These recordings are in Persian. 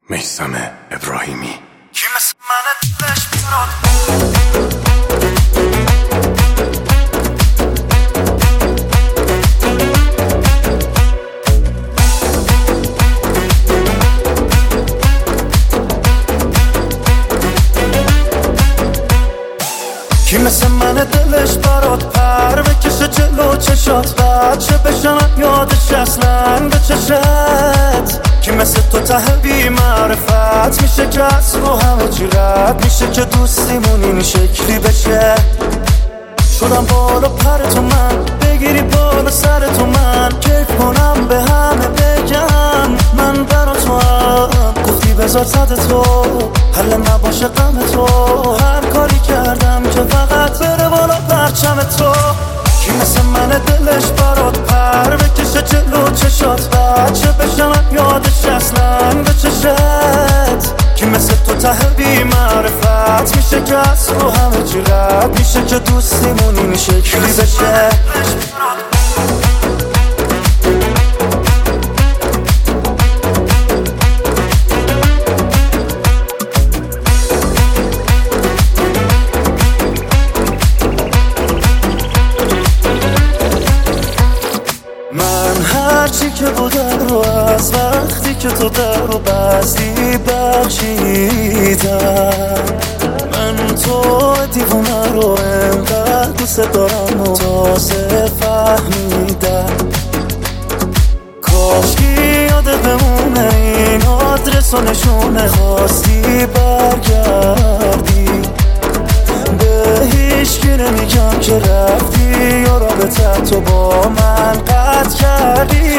میثم ابراهیمی. کی مثل من دلش بیاد کی مثل من دلش برات پر بکشه جلو چشات بچه بشنم یادش اصلا به چشت کی مثل تو ته بی معرفت میشه که از رو همه چی رد میشه که دوستیمون این شکلی بشه شدم بالا پر تو من بگیری بالا سر تو من کیف کنم به همه بگم من برا تو هم گفتی بذار صد تو حل نباشه غم تو هر کاری کردم که فقط بره بالا پرچم تو کی مثل من دلش برات پر بکشه جلو چشات بچه بشنم یادش اصلا به چشت کی مثل تو ته بی معرفت میشه که از رو همه چی رد میشه که دوستیمون این شکلی بشه هرچی که بودم رو از وقتی که تو در رو بستی بخشیدم من تو دیوونه رو انقدر دوست دارم و تازه فهمیدم کاشکی یاده بمونه این آدرس و نشونه خواستی برگردی به هیچکی نمیگم که رفتی یا رابطه تو با من قطع کردی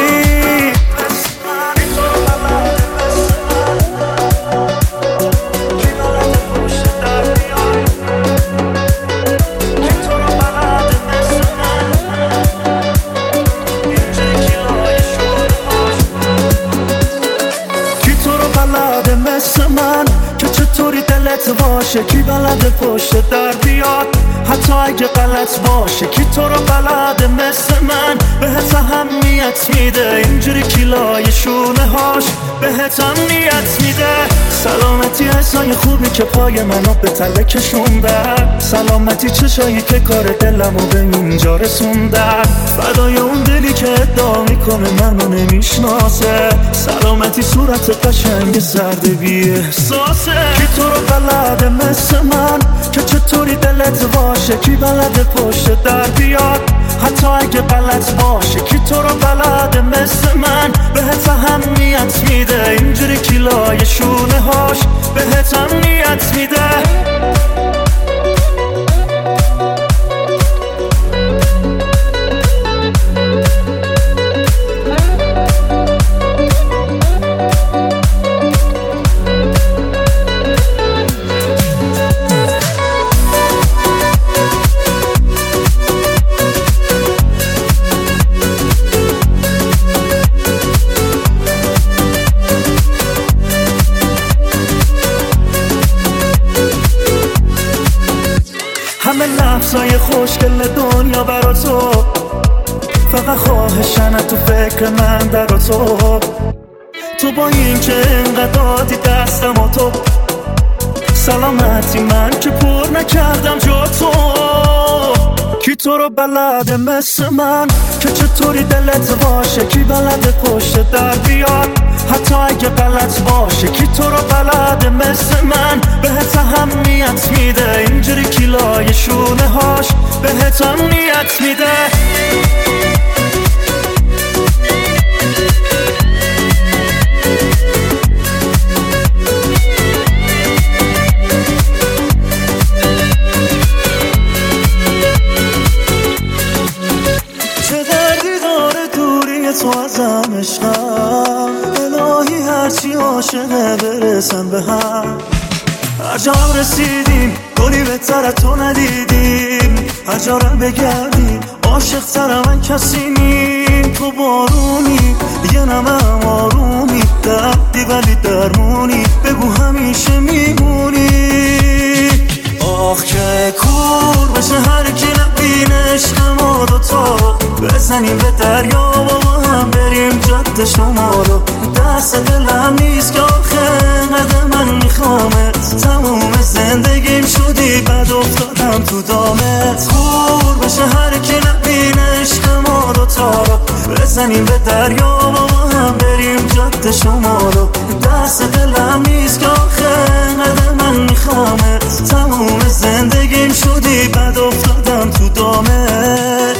مثل من که چطوری دلت باشه کی بلده پشت در بیاد حتی اگه غلط باشه کی تو رو بلده مثل من بهت اهمیت میده اینجوری کیلای شونه هاش بهت اهمیت میده سلامتی حسای خوبی که پای منو به تله کشوندن سلامتی چشایی که کار دلمو به اینجا رسوندن فدای اون دلی که ادعا میکنه منو نمیشناسه سلامتی صورت قشنگ زرد بی احساسه کی تو رو بلده مثل من که چطوری دلت باشه کی بلده پشت در بیاد حتی اگه غلط باشه کی تو رو بلده مثل من بهت اهمیت میده اینجوری کیلای شونه هاش بهت اهمیت میده همه لحظای خوشگل دنیا برا تو فقط خواهشن تو فکر من در تو با این که انقدر دادی دستم و تو سلامتی من که پر نکردم جا تو کی تو رو بلده مثل من که چطوری دلت باشه کی بلده پشت در بیاد حتی اگه غلط باشه کی تو رو بلده مثل من بهت اهمیت میده اینجوری کیلای شونه هاش بهت اهمیت میده چه دردی داره دوری تو ازم عشقم الهی هرچی عاشقه برسن به هم هر جا رسیدیم گلی بهتر تو ندیدیم هر جا رو بگردیم عاشق تر من کسی نیم تو بارونی دیگه نمم آرومی دردی ولی درمونی بگو همیشه میمونی آخ که کور بشه هر کی نبینه عشق ما دوتا بزنیم به دریا و با هم بریم جاده شمالو دست دلم نیست که آخه بزنیم به دریا و با هم بریم جاده شمالو. دست دلم نیست که آخه انقدر من میخوامت، تموم زندگیم شدی بد افتادم تو دامت.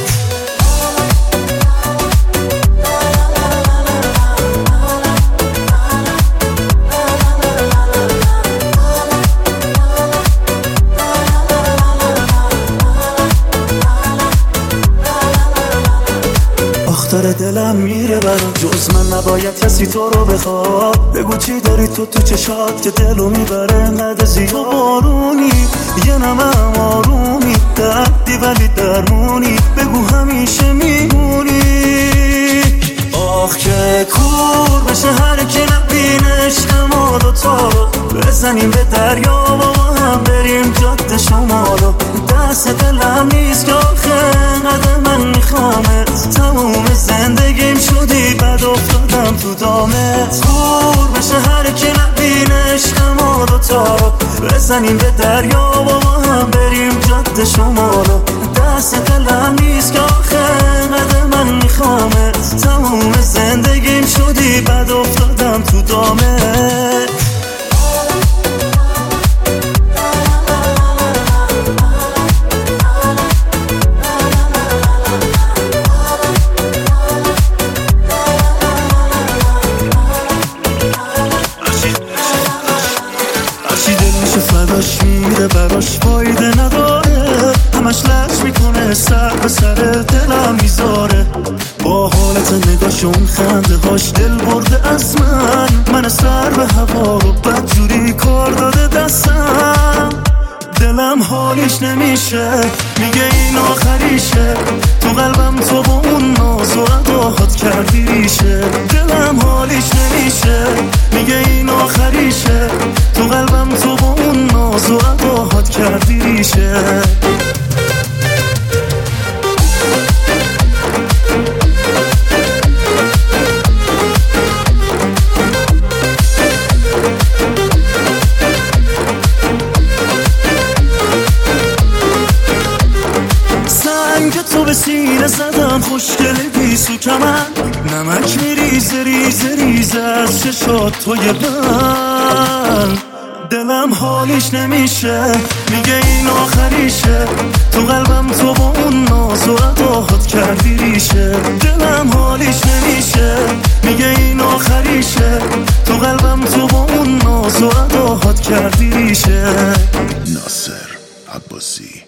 داره دلم میره برام، جز من نباید کسی تو رو بخواد. بگو چی داری تو چشات که دلو میبره انقدر زیاد. تو بارونی یه نمم آرومی، دردی ولی درمونی، بگو همیشه میمونی. آخ که کور بشه هر کی نبینه عشق ما دوتا رو، بزنیم به دریا و با هم بریم جاده شمالو. دست دلم نیست که آخه انقدر من میخوامت، تموم زندگیم شدی بد افتادم تو دامت. کور بشه هر کی نبینه عشق ما دوتا رو، بزنیم به دریا و با هم بریم جاده شمالو. دست دلم نیست که آخه انقدر من میخوامت، تموم زندگیم شدی بد افتادم تو دامت. فداش میره براش فایده نداره، همش لش میکنه سر به سر دلم میذاره. با حالت نگاهشون خنده هاش دل برده از من سر به هوا رو بدجوری کار داده دستم. دلم حالیش نمیشه، میگه این آخریشه، تو قلبم تو با اون ناز و اداهات کردی ریشه. دلم حالیش نمیشه، میگه این آخریشه، تو قلبم تو با اون ناز و اداهات کردی ریشه. تو به سینه زدم خوشگل بیسو کمن، نمک میریزه ریزه ریزه از چشات توی من. دلم حالیش نمیشه، میگه این آخریشه، تو قلبم تو با اون ناز و اداهات کردی ریشه. دلم حالیش نمیشه، میگه این آخریشه، تو قلبم تو با اون ناز و اداهات کردی ریشه. ناصر عباسی.